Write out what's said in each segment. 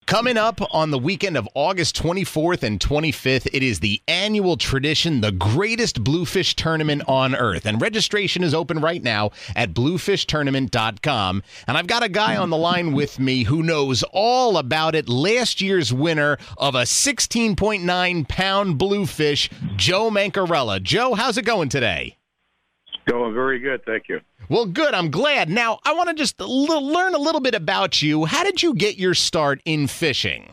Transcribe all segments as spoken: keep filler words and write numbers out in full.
Coming up on the weekend of August twenty-fourth and twenty-fifth, it is the annual tradition, the greatest bluefish tournament on earth. And registration is open right now at bluefish tournament dot com. And I've got a guy on the line with me who knows all about it. Last year's winner of a sixteen point nine pound bluefish, Joe Mancarella. Joe, how's it going today? Going very good, thank you. Well, good. I'm glad. Now, I want to just l- learn a little bit about you. How did you get your start in fishing?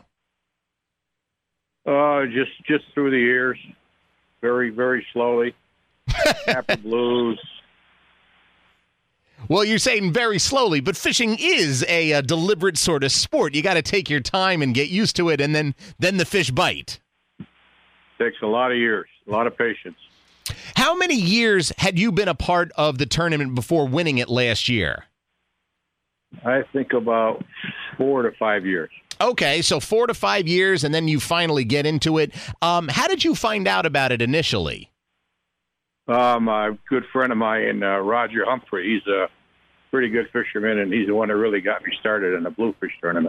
Uh, just just through the years, very very slowly. After blues. Well, you're saying very slowly, but fishing is a, a deliberate sort of sport. You got to take your time and get used to it, and then then the fish bite. Takes a lot of years, a lot of patience. How many years had you been a part of the tournament before winning it last year? I think about four to five years. Okay, so four to five years, and then you finally get into it. Um, how did you find out about it initially? Um, a good friend of mine, uh, Roger Humphrey, he's a pretty good fisherman, and he's the one that really got me started in the bluefish tournament.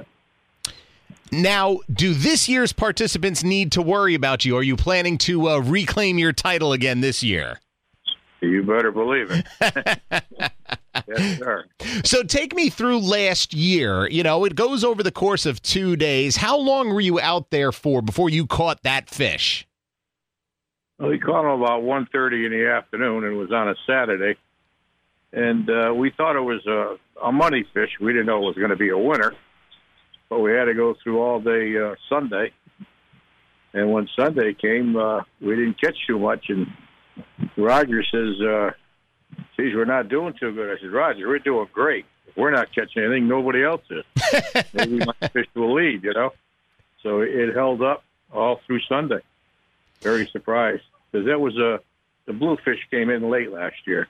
Now, do this year's participants need to worry about you? Are you planning to uh, reclaim your title again this year? You better believe it. Yes, sir. So take me through last year. You know, it goes over the course of two days. How long were you out there for before you caught that fish? Well, we caught him about one thirty in the afternoon, and it was on a Saturday. And uh, we thought it was a, a money fish. We didn't know it was going to be a winner. But we had to go through all day uh, Sunday. And when Sunday came, uh, we didn't catch too much. And Roger says, uh, geez, we're not doing too good. I said, Roger, we're doing great. If we're not catching anything, nobody else is. Maybe we might fish to a lead, you know? So it held up all through Sunday. Very surprised. Because that was a, the bluefish came in late last year.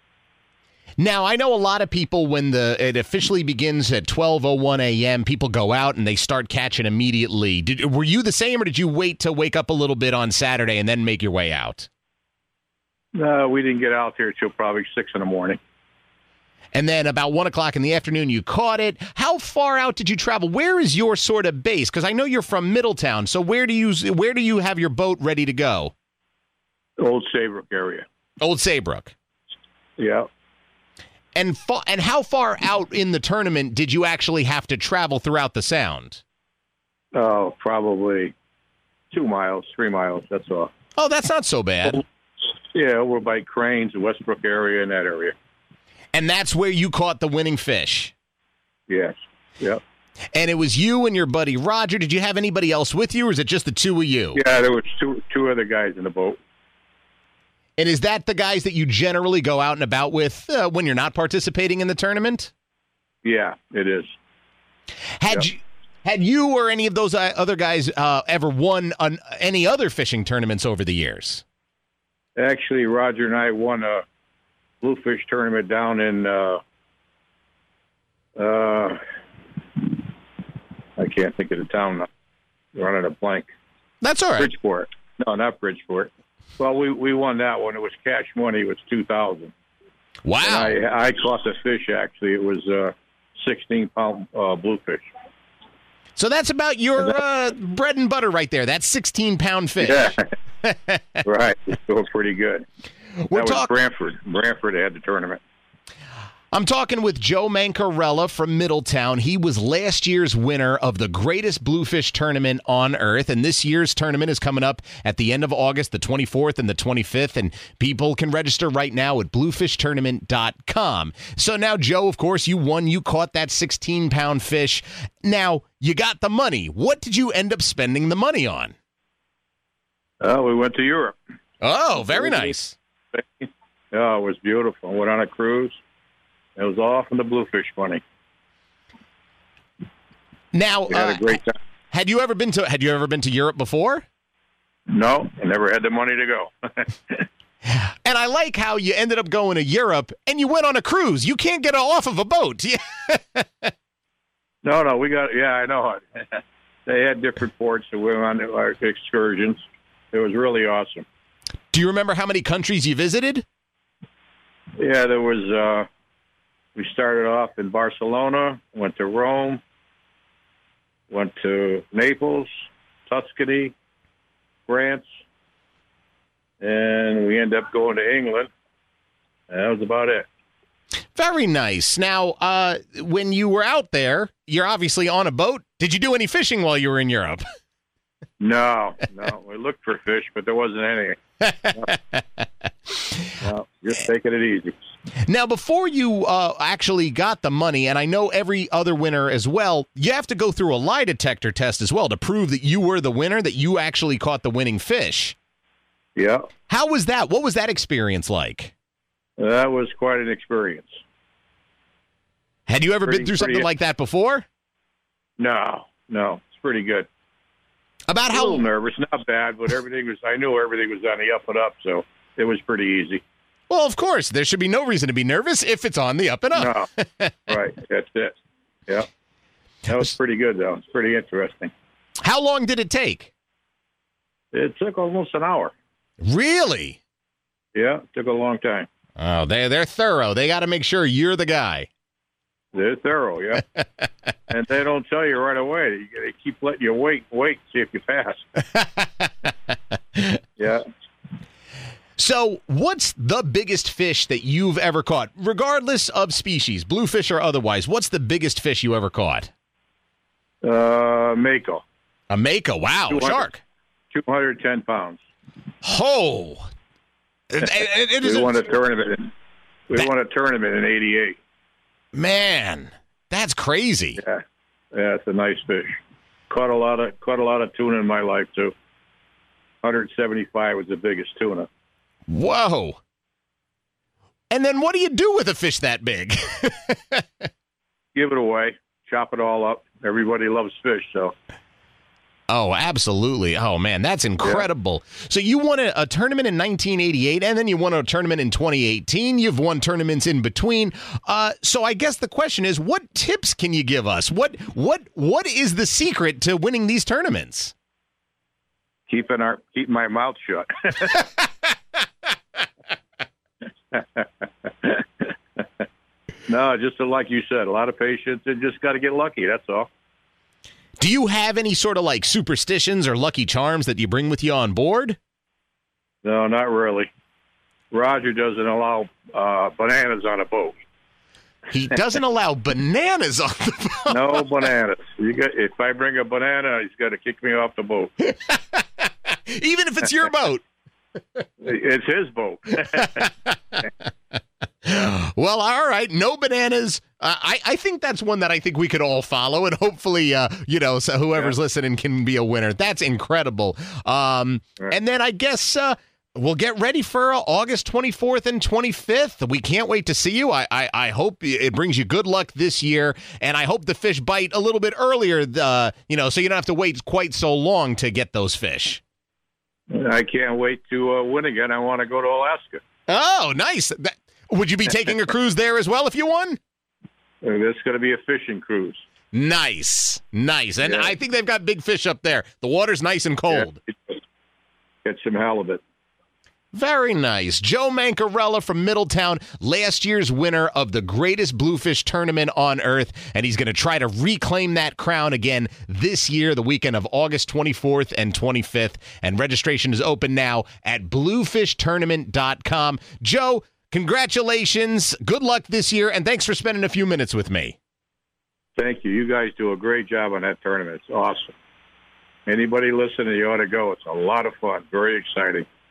Now, I know a lot of people, when the it officially begins at twelve oh one a.m., people go out and they start catching immediately. Did, were you the same, or did you wait to wake up a little bit on Saturday and then make your way out? No, we didn't get out there till probably six in the morning. And then about one o'clock in the afternoon, you caught it. How far out did you travel? Where is your sort of base? Because I know you're from Middletown, so where do you where do you have your boat ready to go? Old Saybrook area. Old Saybrook. Yeah. And fa- and how far out in the tournament did you actually have to travel throughout the Sound? Oh, probably two miles, three miles, that's all. Oh, that's not so bad. Yeah, we're by Cranes, the Westbrook area, in that area. And that's where you caught the winning fish? Yes, yep. And it was you and your buddy Roger. Did you have anybody else with you, or is it just the two of you? Yeah, there was two two other guys in the boat. And is that the guys that you generally go out and about with uh, when you're not participating in the tournament? Yeah, it is. Had yep. you had you or any of those uh, other guys uh, ever won on any other fishing tournaments over the years? Actually, Roger and I won a bluefish tournament down in, uh, uh, I can't think of the town now. Running a blank. That's all right. Bridgeport. No, not Bridgeport. Well, we, we won that one. It was cash money. It was two thousand. Wow! And I, I caught the fish. Actually, it was uh, sixteen pound uh, bluefish. So that's about your uh, bread and butter right there. That's sixteen pound fish. Yeah, right. It's doing pretty good. We're that was talk- Brantford. Brantford had the tournament. I'm talking with Joe Mancarella from Middletown. He was last year's winner of the greatest bluefish tournament on earth, and this year's tournament is coming up at the end of August, the twenty-fourth and the twenty-fifth, and people can register right now at bluefish tournament dot com. So now, Joe, of course, you won. You caught that sixteen pound fish. Now, you got the money. What did you end up spending the money on? Oh, we went to Europe. Oh, very nice. Oh, it was beautiful. Went on a cruise. It was all from the bluefish money. Now, we had uh, a great time. Had you ever been to Had you ever been to Europe before? No, I never had the money to go. And I like how you ended up going to Europe and you went on a cruise. You can't get off of a boat. no, no, we got. Yeah, I know. They had different ports that we went on our excursions. It was really awesome. Do you remember how many countries you visited? Yeah, there was. Uh, we started off in Barcelona, went to Rome, went to Naples, Tuscany, France, and we ended up going to England. And that was about it. Very nice. Now, uh, when you were out there, you're obviously on a boat. Did you do any fishing while you were in Europe? No, no. We looked for fish, but there wasn't any. No, no, just taking it easy. Now, before you uh, actually got the money, and I know every other winner as well, you have to go through a lie detector test as well to prove that you were the winner, that you actually caught the winning fish. Yeah. How was that? What was that experience like? That was quite an experience. Had you ever Pretty- been through something pretty- like that before? No, no. It's pretty good. About A how little nervous, not bad, but everything was, I knew everything was on the up and up, so it was pretty easy. Well, of course, there should be no reason to be nervous if it's on the up and up. No. Right, that's it. Yeah. That was pretty good, though. It's pretty interesting. How long did it take? It took almost an hour. Really? Yeah, it took a long time. Oh, they they're thorough. They got to make sure you're the guy. They're thorough, yeah. And they don't tell you right away. They keep letting you wait, wait, see if you pass. Yeah. So, what's the biggest fish that you've ever caught, regardless of species, bluefish or otherwise? What's the biggest fish you ever caught? Uh, Mako. A mako. Wow, two hundred shark. two hundred ten pounds. Oh. It, it, it is We a- won a tournament. In, we That- won a tournament in eighty-eight. Man, that's crazy. Yeah, yeah, it's a nice fish. Caught a lot of caught a lot of tuna in my life too. one seventy-five was the biggest tuna. Whoa. And then what do you do with a fish that big? Give it away, chop it all up. Everybody loves fish, so Oh, absolutely. Oh, man, that's incredible. So you won a, a tournament in nineteen eighty-eight, and then you won a tournament in twenty eighteen. You've won tournaments in between. Uh, so I guess the question is, what tips can you give us? What what what is the secret to winning these tournaments? keeping our keeping my mouth shut. No, just like you said, a lot of patience and just got to get lucky. That's all. Do you have any sort of like superstitions or lucky charms that you bring with you on board? No, not really. Roger doesn't allow uh, bananas on a boat. He doesn't allow bananas on the boat. No bananas. You got, if I bring a banana, he's got to kick me off the boat. Even if it's your boat. It's his boat. Well, all right. No bananas. Uh, I, I think that's one that I think we could all follow, and hopefully, uh, you know, so whoever's Yeah. listening can be a winner. That's incredible. Um, Right. And then I guess uh, we'll get ready for uh, August twenty-fourth and twenty-fifth. We can't wait to see you. I, I, I hope it brings you good luck this year, and I hope the fish bite a little bit earlier, uh, you know, so you don't have to wait quite so long to get those fish. I can't wait to uh, win again. I want to go to Alaska. Oh, nice. That, would you be taking a cruise there as well if you won? There's going to be a fishing cruise. Nice, nice. And Yeah. I think they've got big fish up there. The water's nice and cold. Yeah. Get some halibut. Very nice. Joe Mancarella from Middletown, last year's winner of the greatest bluefish tournament on earth, and he's going to try to reclaim that crown again this year, the weekend of August twenty-fourth and twenty-fifth. And registration is open now at bluefish tournament dot com. Joe, congratulations. Good luck this year, and thanks for spending a few minutes with me. Thank you. You guys do a great job on that tournament. It's awesome. Anybody listening, you ought to go. It's a lot of fun. Very exciting.